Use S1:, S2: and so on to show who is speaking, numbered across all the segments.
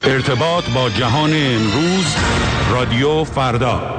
S1: ارتباط با جهان امروز، رادیو فردا.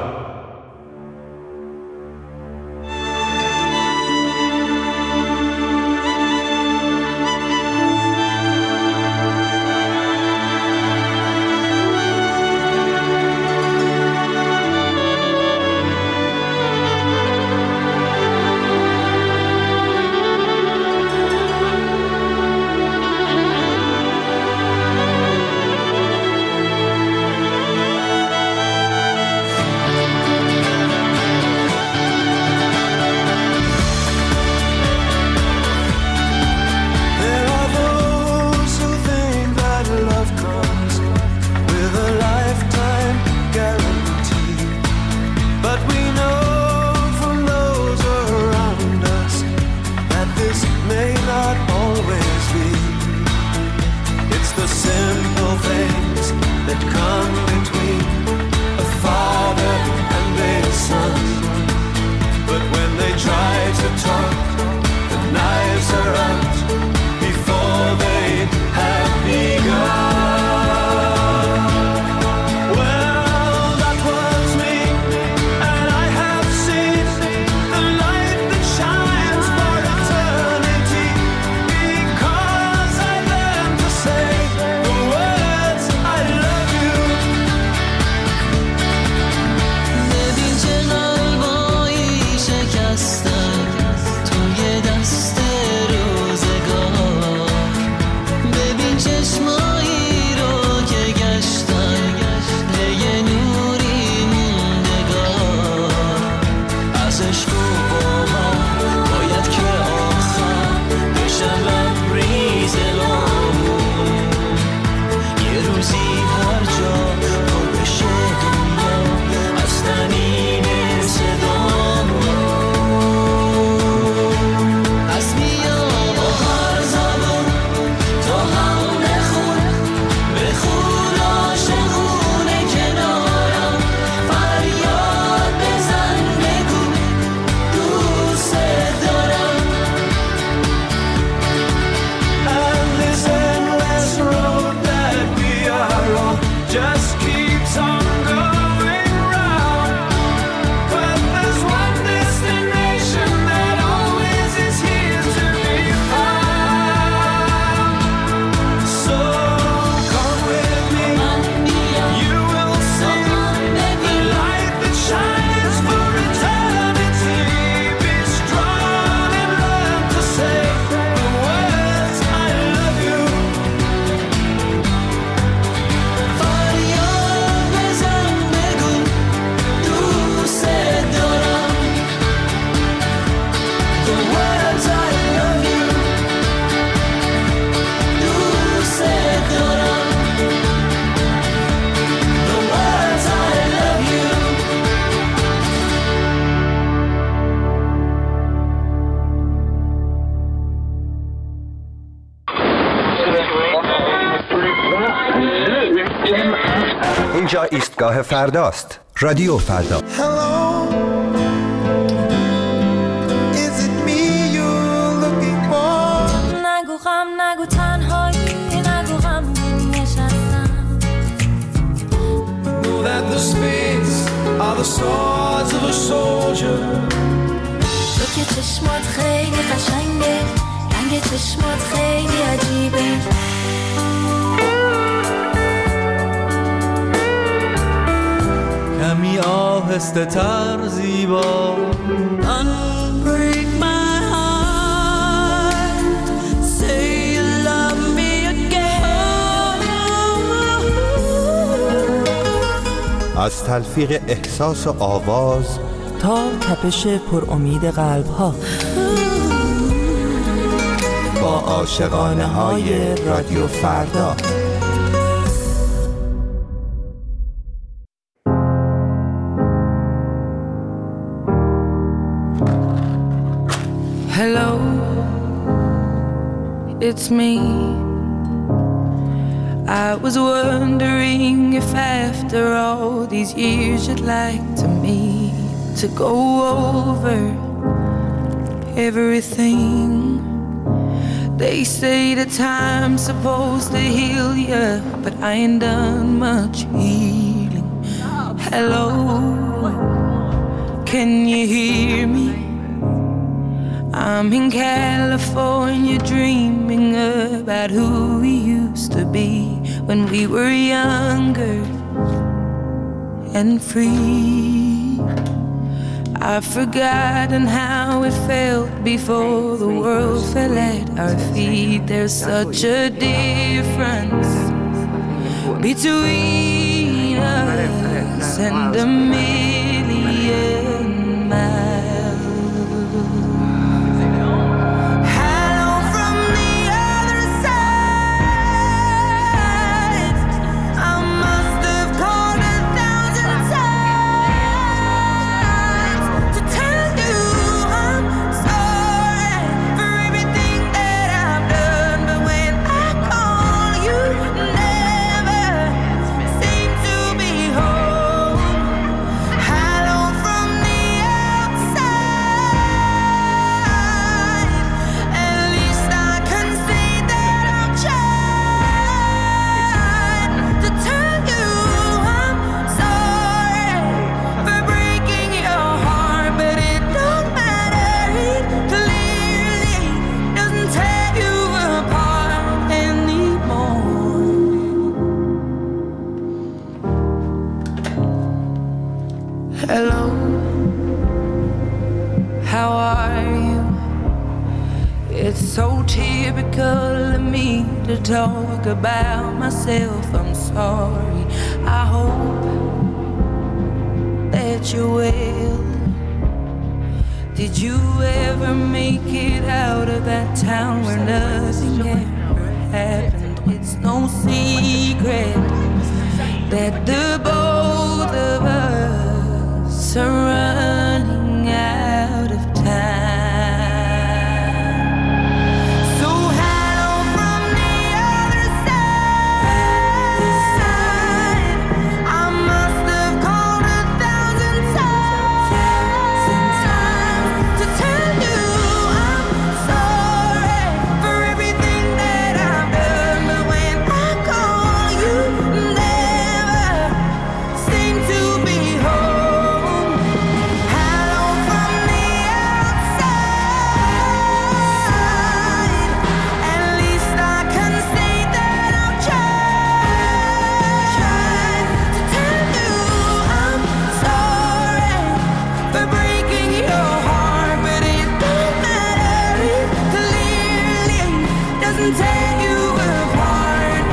S2: اینجا ایستگاه فرداست. رادیو فردا.
S3: نگو غم، نگو تنهایی، نگو غم نشستم.
S4: Know that the spades are the swords of a soldier.
S3: تو که چشمات خیلی قشنگه، رنگ چشمات خیلی عجیبه.
S4: کمی آهسته تر زیبا.
S3: Unbreak my heart, say you love me again.
S2: از تلفیق احساس و آواز
S5: تا تپش پر امید قلب ها،
S2: با عاشقانه های رادیو فردا.
S6: Hello, it's me. I was wondering if after all these years you'd like to meet to go over everything. They say the time's supposed to heal you up, but I ain't done much healing. Hello, can you hear me? I'm in California dreaming about who we used to be when we were younger and free. I've forgotten how it felt before the world fell at our feet. There's such a difference between us and a million miles. Hello from the other side. I must have called 1,000 times to tell you I'm sorry for everything that I've done. But when I call, you never seem to be home. Hello from the outside. At least I can say that I've tried to tell you I'm sorry for breaking your heart, but it don't matter. It clearly doesn't tear you apart anymore. Hello, how are you? It's so typical of me to talk about myself. I'm sorry. I hope that you're well. Did you ever make it out of that town where nothing ever happened? It's no secret that the both of us are running out of time. So hello from the other side. I must have called 1,000 times to tell you I'm sorry for everything that I've done. But when I call, you never seem to be home. Hello from the outside. At least I can say that I've tried to tell you I'm sorry for breaking your heart, but it don't matter. It clearly doesn't tear you apart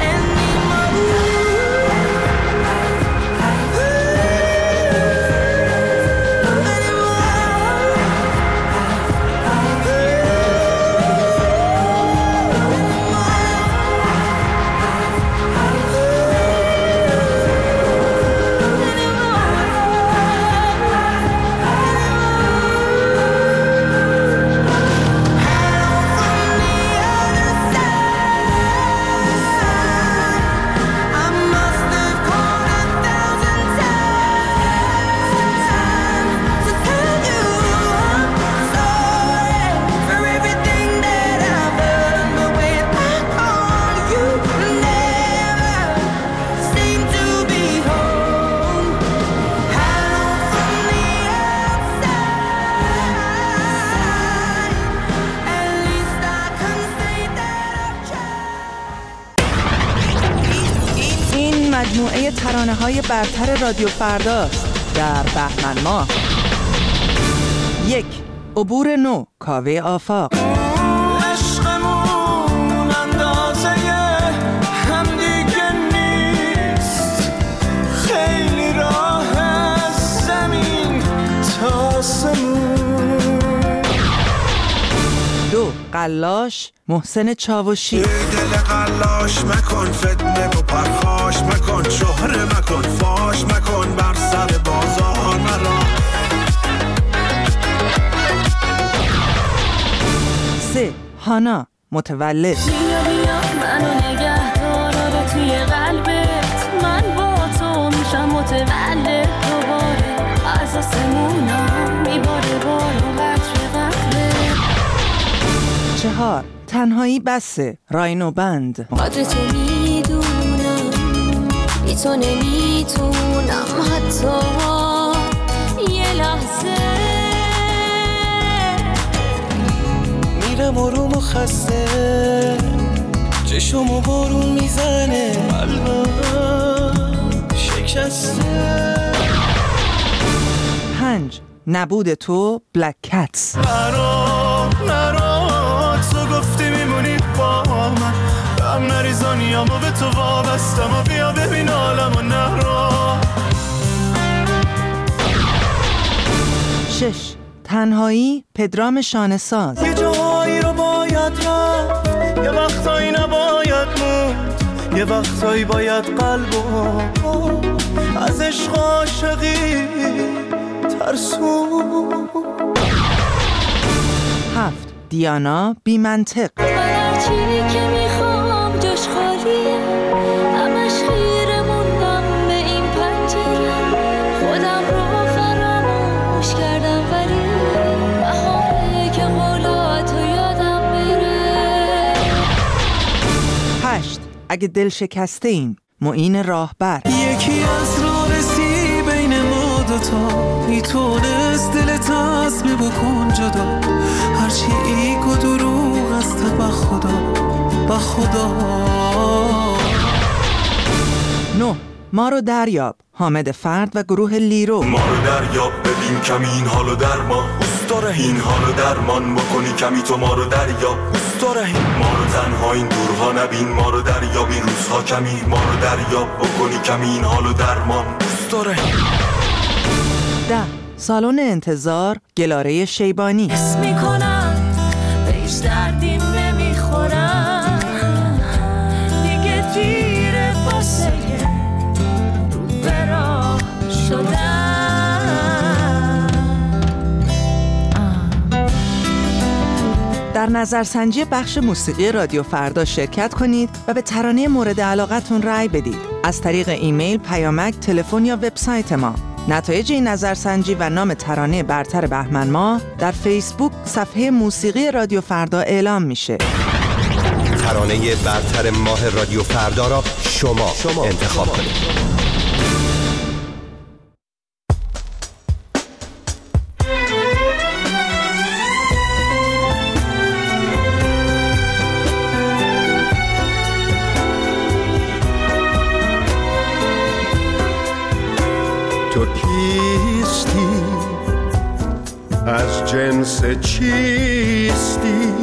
S5: مجموعه ترانه‌های برتر رادیو فرداست در بهمن ماه. 1. عبور نو، کاوه آفاق.
S4: عشقمون اندازه هم دیگه نیست، خیلی راه از زمین تا آسمون.
S5: 2. قلاش، محسن چاوشی.
S7: دل قلاش مکن، فتنه و پرخاش مکن، شهره مکن، فاش مکن، بر سر بازار مرا.
S5: 3. هانا، متولد.
S8: بیا منو نگه دار توی قلبت، من با تو میشم متولد دوباره، از آسمونا میباره بارو قطر قطره.
S5: 4. تنهایی بسه، راینو بند.
S8: قدر تو میدونم تو نمیتونم حتی یه لحظه.
S4: میرم آروم و خسته، چشمو بارون میزنه، قلبم شکسته.
S5: 5. نبود تو بلک کتس.
S4: نرا تو گفتی میمونی با من، هم نریزانیامو به تو وابستم و بیا ببین عالمو نرا.
S5: 6. تنهایی پدرام شانه‌ساز.
S4: یه جایی رو باید رفت، یه وقتایی نباید موند، یه وقتایی باید قلبو از عشق عاشقی ترسون.
S5: 7. دیانا بی منطق.
S8: من هرچی که میخوام جاش خالیه، همش خیره موندم به این پنجره، خودم رو فراموش کردم ولی بهاره که قولاتو یادم بره.
S5: 8. اگه دل شکسته ایم معین راهبر.
S4: یکی از رارسی بین ما دوتا میتونست دلت عزم بکن جدا، هرچی ایک و دروغ است به خدا.
S5: 9. ما رو دریاب حامد فرد و گروه لیرو.
S7: ما رو دریاب ببین کمی این حالو در ما، دوست داره این حالو درمان بکنی کمی تو ما رو دریاب، دوست داره ما رو تنها این دورها نبین، ما رو دریاب این روزها کمی، ما رو دریاب بکنی کمی این حالو درمان، دوست داره.
S5: 10. سالن انتظار گلاره شیبانی.
S8: حس میکنم به هیچ دردیم نمیخورم، دیگه دیره واسه رو به راه شدم.
S5: در نظرسنجی بخش موسیقی رادیو فردا شرکت کنید و به ترانه مورد علاقتون رأی بدید از طریق ایمیل، پیامک، تلفن یا وبسایت ما. نتایج این نظرسنجی و نام ترانه برتر بهمن ماه در فیسبوک صفحه موسیقی رادیو فردا اعلام میشه.
S2: ترانه برتر ماه رادیو فردا را شما انتخاب کنید.
S9: تو کیستی؟ از جنس چیستی؟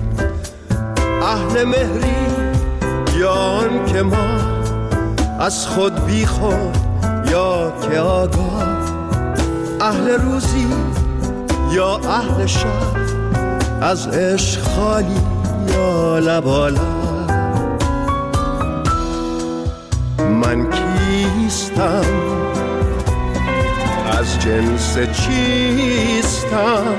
S9: اهل مهری یا آن که ما از خود بی خود یا که آگاه، اهل روزی یا اهل شب، از عشق خالی یا لبالا. من کیستم؟ از جنس چیستم؟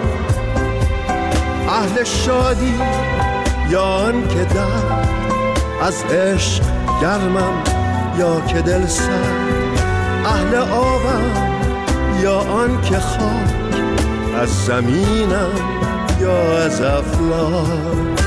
S9: اهل شادی یا آن که در از عشق گرمم یا که دل سرد، اهل آبم یا آن که خاک از زمینم یا از افلاک.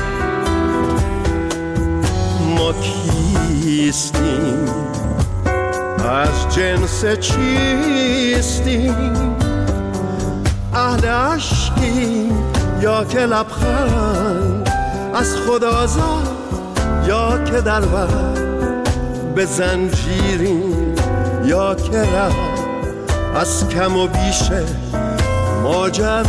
S9: ما کیستیم؟ از جنس چیستیم؟ اهل عشقیم یا که لبخند از خود آزاد یا که در بر به زنجیریم یا که رفت از کم و بیش ماجرا.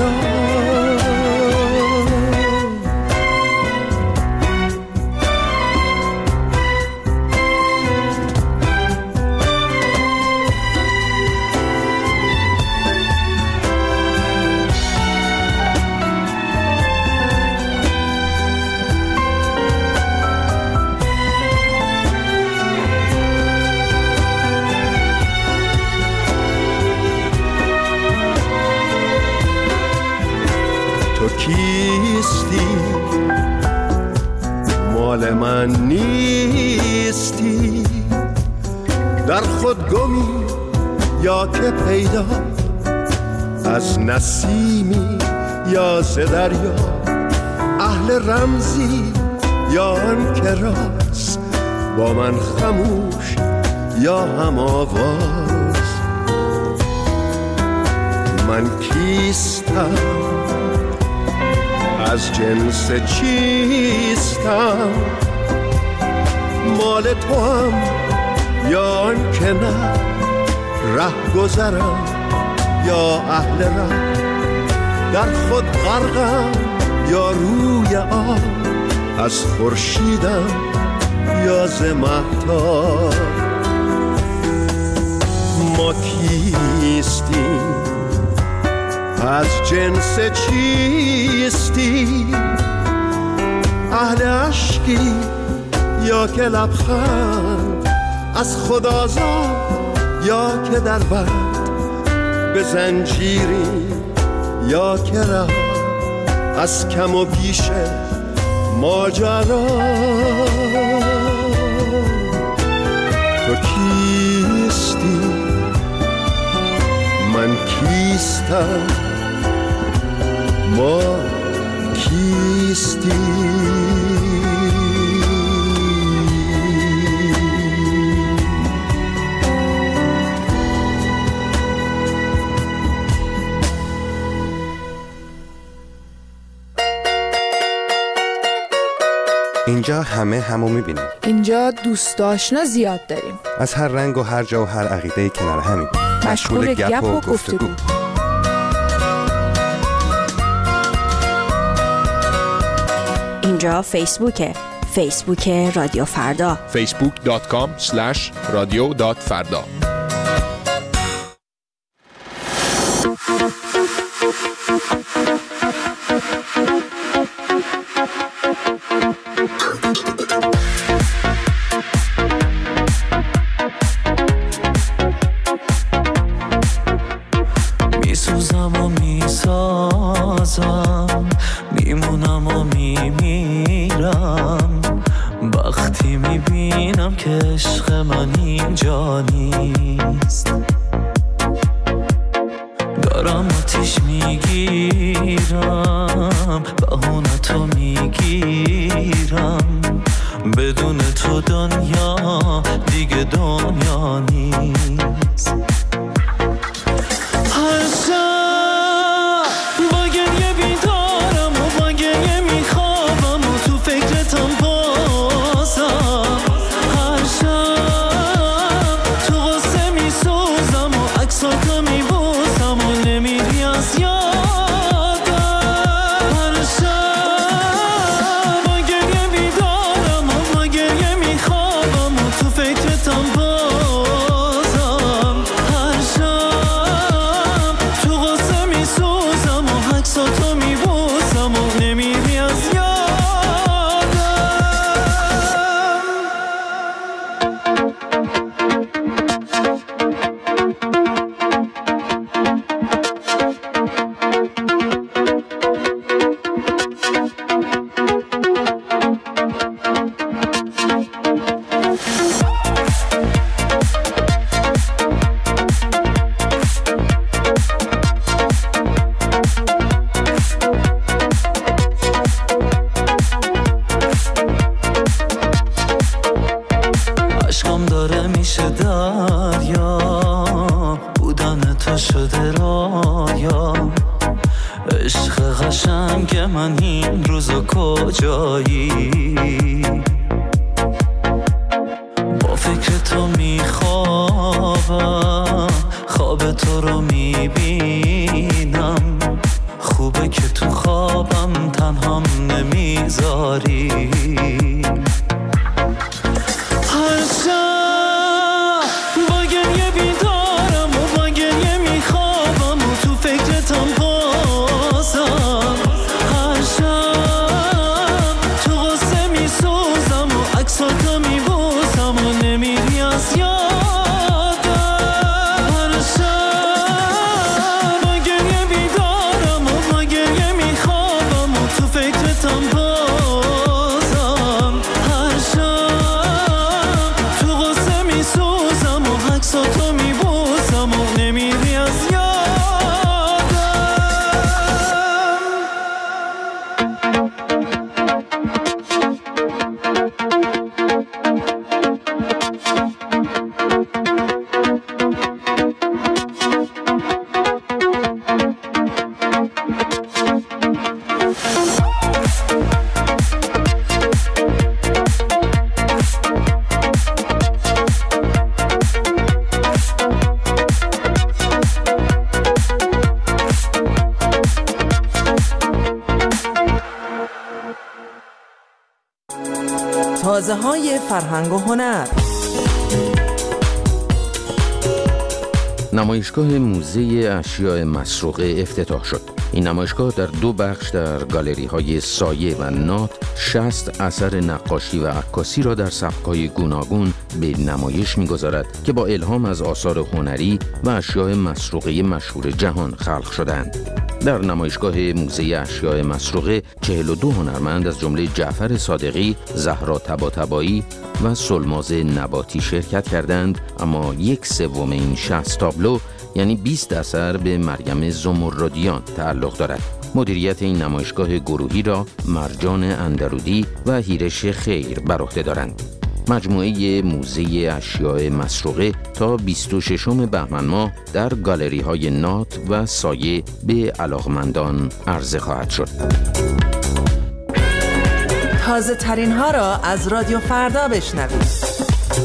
S9: کیستی؟ مال من نیستی؟ در خود گمی یا که پیدا، از نسیمی یا ز دریا، اهل رمزی یا آن که راست با من خموش یا هم آواز. من کیستم، از جنس چیستم، مال تو هم یا آن که نه، ره گذرم یا اهل ره، در خود غرقم یا روی آب، از خورشیدم یا ز مهتاب. ما کیستیم، از جنس چیستیم، اهل عشقی یا که لبخند، از خدازاد یا که در بند، به زنجیری یا که رها، از کم و بیش ماجرا. تو کیستی، من کیستم، ما کیستی.
S2: اینجا همه همو میبینیم.
S10: اینجا دوست آشنا زیاد داریم.
S2: از هر رنگ و هر جا و هر عقیده‌ای کنار همین.
S10: مشغول گپ و گفتگو.
S11: اینجا فیسبوکه. فیسبوک رادیو فردا.
S12: facebook.com/radio.farda.
S4: میسوزم و میسازم، میمونم و میمیرم، وقتی میبینم که عشق من اینجا نیست. دارم آتیش میگیرم، بهونتو میگیرم، بدون تو دنیا دیگه دنیا نیست. هر شب با گریه بیدارم و با گریه میخوابم و تو فکرتم بازم. هر شب تو غصه میسوزم و عکساتو میبوسم و نمیری از یادم. هر شب با گریه بیدارم و با گریه میخوابم و تو فکرتم بازم. هر شب تو غصه میسوزم و عکساتو میبوسم و نمیری از یادم. عشقم داره میشه دریا، بودن تو شده رایا. عشق قشنگ من این روزا کجایی؟ با فکر تو میخوابم، خواب تو رو میبینم. خوبه که تو خوابم تنهام نمیذاری. هر شب با گریه بیدارم و با گریه میخوابم و تو فکرتم بازم. هر شب تو غصه میسوزم و عکساتو میبوسم و نمیری از یادم. هر شب با گریه بیدارم و با گریه میخوابم و تو فکرتم بازم.
S5: حوزه‌های فرهنگ و هنر.
S12: نمایشگاه موزه اشیاء مسروقه افتتاح شد. این نمایشگاه در 2 بخش در گالری‌های سایه و نات 60 اثر نقاشی و عکاسی را در سبک‌های گوناگون به نمایش می‌گذارد که با الهام از آثار هنری و اشیاء مسروقه مشهور جهان خلق شدند. در نمایشگاه موزه اشیاء مسروقه 42 هنرمند از جمله جعفر صادقی، زهرا طباطبایی و سلماز نباتی شرکت کردند، اما 1/3 این 60 تابلو یعنی 20 اثر به مریم زمردیان تعلق دارد. مدیریت این نمایشگاه گروهی را مرجان اندرودی و هیرش خیر بر عهده دارند. مجموعه موزه اشیاء مسروقه تا 26 بهمن ماه در گالری‌های نات و سایه به علاقمندان عرضه خواهد شد.
S5: تازه ترین ها را از رادیو فردا بشنوید.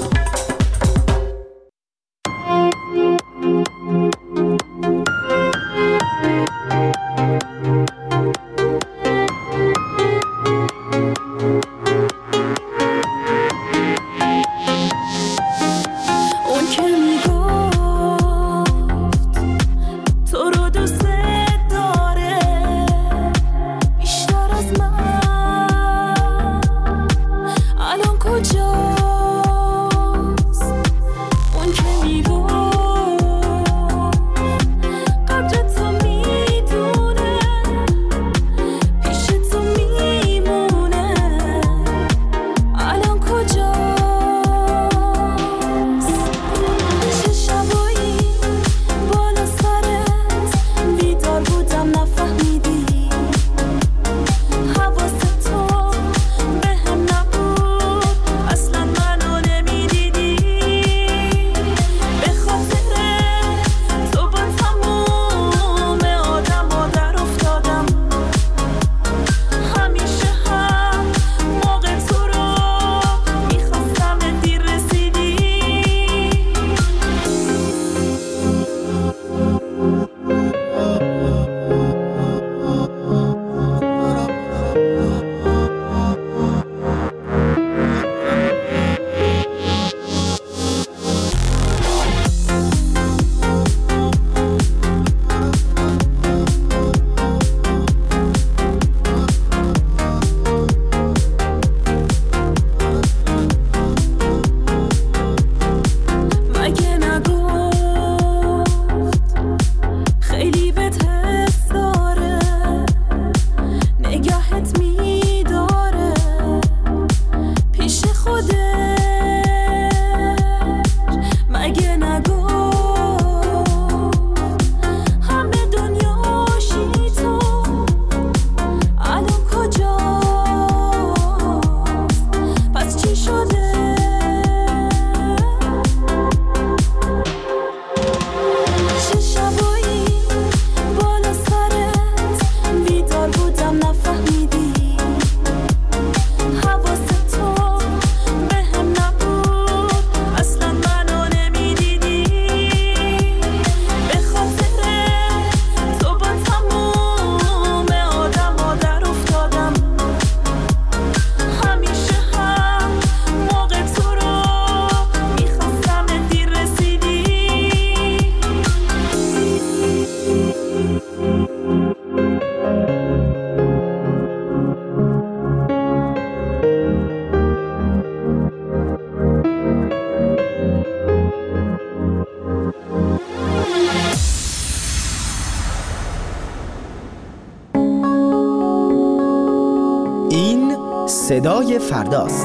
S13: صدای فرداست.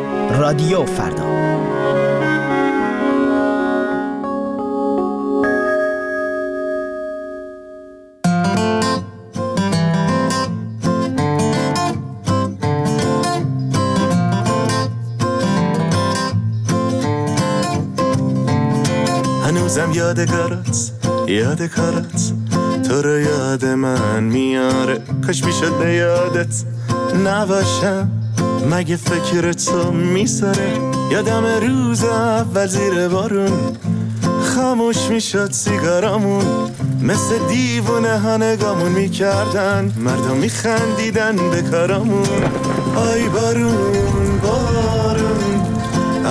S13: رادیو فردا.
S7: هنوزم یادگارت تو رو یاد من میاره، کاش میشد به یادت نباشم، مگه فکر تو میسره. یادم روز اول زیر بارون خاموش میشد سیگارامون، مثل دیوونه ها نگامون میکردن، مردم میخندیدن به کارامون. آی بارون بارون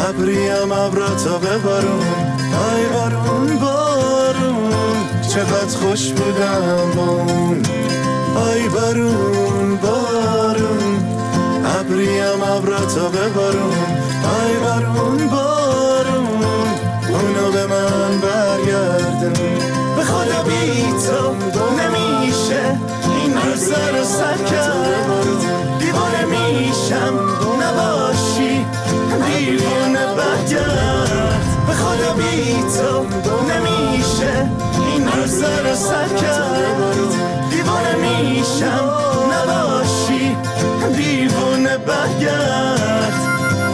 S9: ابریم ابراتو ببارون، ای بارون بارون چقدر خوش بودم با اون. ای بارون بارون ابریم ابراتو ببارون، ای بارون بارون اونو به من برگردون. به خدا بی تو نمیشه این روزا رو سر کرد، دیوانه میشم نباشی دیوانه برگرد. به خدا بی تو نمیشه این روزا رو سر کرد، دیوانه میشم نباشی دیوانه برگرد.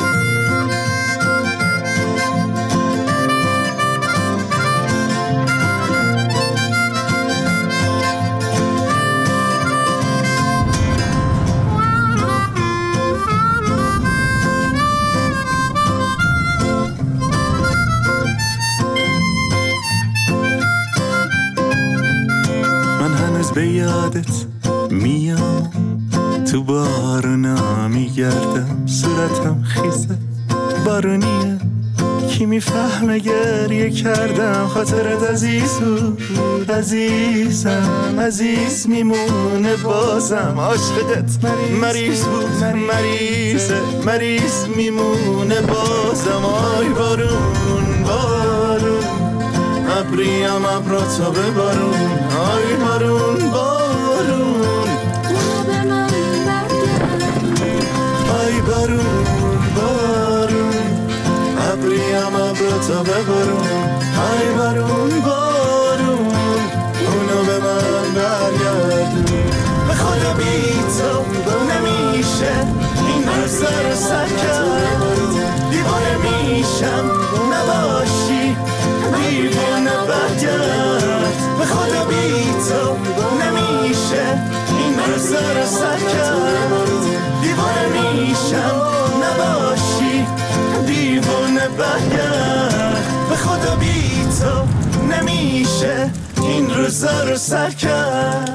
S9: به یادت میام، تو بارونا میگردم، صورتم خیزه بارونیه، کی میفهمه گریه کردم. خاطرت عزیز بود عزیزم، عزیز میمونه بازم. عاشقت مریض بود مریضه، مریض میمونه بازم. آی بارون بارون ابریم ابراتو ببارون، آی بارون بارون
S8: به من برگرد.
S9: آی بارون بارون ابریم ابراتو ببارون، آی بارون بارون اونو به من برگردون. به خدا بی تو نمیشه این روزا رو سر کرد، دیوانه میشم نباشی دیوانه برگرد. به خدا بی تو نمیشه این روزا رو سر کرد، دیوانه میشم نباشی دیوانه برگرد. به خدا بی تو نمیشه این روزا رو سر کرد.